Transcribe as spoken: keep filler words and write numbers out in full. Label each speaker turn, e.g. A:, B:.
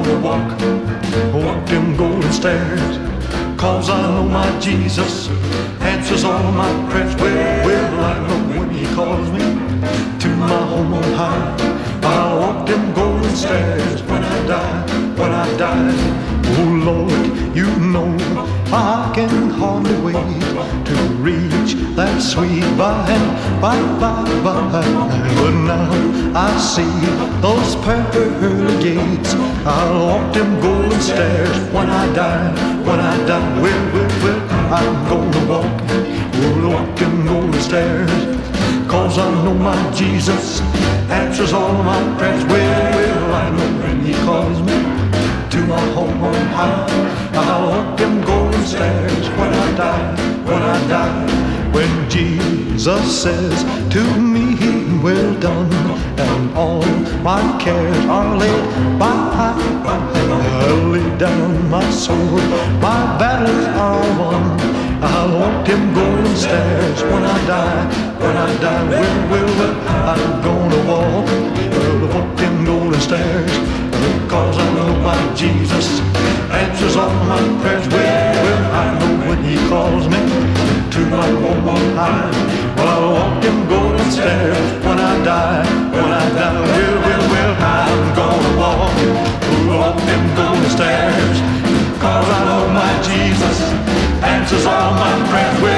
A: gonna walk, walk them golden stairs. Cause I know my Jesus answers all my prayers. Well, well, I know when he calls me to my home on high, I'll walk them golden stairs when I die, when I die. Oh Lord, you know I can hardly wait to reach that sweet by and by, by, by. But now I see those pearly gates. I'll walk them golden stairs when I die, when I die. Well, well, well, I'm gonna walk, we'll walk them golden stairs. Cause I know my Jesus answers all my prayers. Well, well, I know when he calls me to my home on high, I'll walk them golden stairs when I die, when I die. When Jesus says to me, well done, and all my cares are laid by, I'll lay down my sword, my battles are won. I'll walk them golden stairs when I die, when I die. Well, well, well, I'm gonna walk, well, walk them golden stairs. Cause I know my Jesus answers all my prayers. Well, well, I know when he calls me to my home on high, well, I'll walk them golden stairs when I die, when I die. Well, well, well, I'm gonna walk, walk them golden stairs. Cause I know my Jesus answers all my prayers. Well,